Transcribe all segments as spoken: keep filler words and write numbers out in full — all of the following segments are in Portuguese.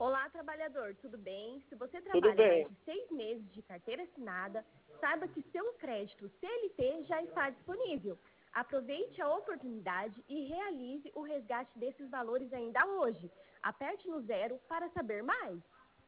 Olá, trabalhador, tudo bem? Se você Tudo trabalha bem. mais de seis meses de carteira assinada, saiba que seu crédito C L T já está disponível. Aproveite a oportunidade e realize o resgate desses valores ainda hoje. Aperte no zero para saber mais.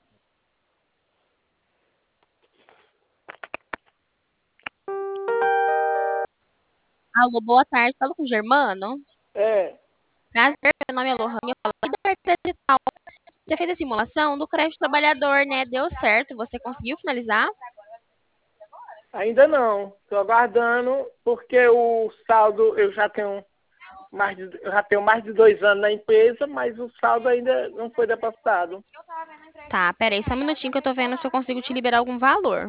Alô, boa tarde. Falo com o Germano. É, Prazer, meu nome é Lohane, eu falo aqui da carteira digital. Você fez a simulação do crédito trabalhador, né? Deu certo, você conseguiu finalizar? ainda não. Estou aguardando, porque o saldo eu já tenho mais de, eu já tenho mais de dois anos na empresa, mas o saldo ainda não foi depositado. Tá, peraí, só um minutinho que eu tô vendo se eu consigo te liberar algum valor.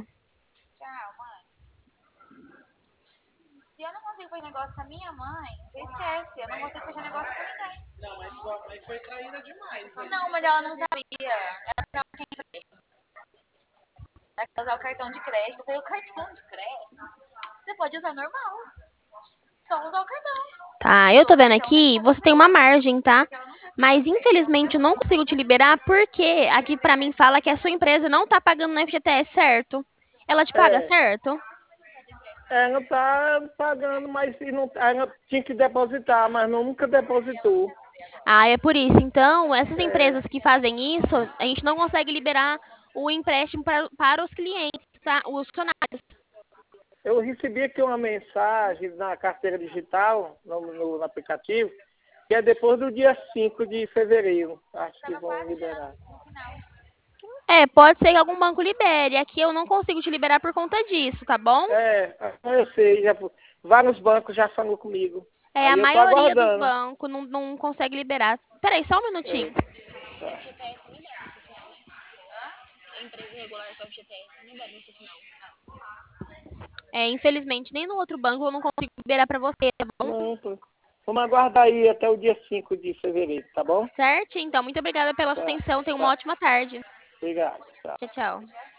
Se eu não consigo fazer negócio com a minha mãe, você esquece. Eu não consigo fechar negócio com ninguém. Não, mas sua mãe foi traída demais, né? Não, mas ela não sabia. Ela não tinha crédito. Ela quer usar o cartão de crédito. Eu falei, o cartão de crédito? Você pode usar normal. Só usar o cartão. Tá, eu tô vendo aqui, você tem uma margem, tá? Mas infelizmente eu não consigo te liberar porque aqui pra mim fala que a sua empresa não tá pagando no F G T S, certo? Ela te paga, É, certo? ela está pagando, mas se não, ela tinha que depositar, mas nunca depositou. Ah, é por isso. Então, essas É, empresas que fazem isso, a gente não consegue liberar o empréstimo para, para os clientes, tá? Os funcionários. eu recebi aqui uma mensagem na carteira digital, no, no aplicativo, que é depois do dia cinco de fevereiro. Acho que Tava vão quase liberar. chegando no final. É, pode ser que algum banco libere. Aqui eu não consigo te liberar por conta disso, tá bom? É, eu sei, já, vários bancos já falou comigo. É, a Aí eu tô maioria dos aguardando. bancos não, não consegue liberar. Peraí, só um minutinho. É, tá. F G T S libera no final. Empresa regular com F G T S libera no final. É, infelizmente, nem no outro banco eu não consigo liberar pra você, tá bom? Pronto. Vamos aguardar aí até o dia cinco de fevereiro, tá bom? Certo? Então, muito obrigada pela sua Tá, atenção. Tenha uma tá. ótima tarde. Obrigado. Tchau. Tchau, tchau.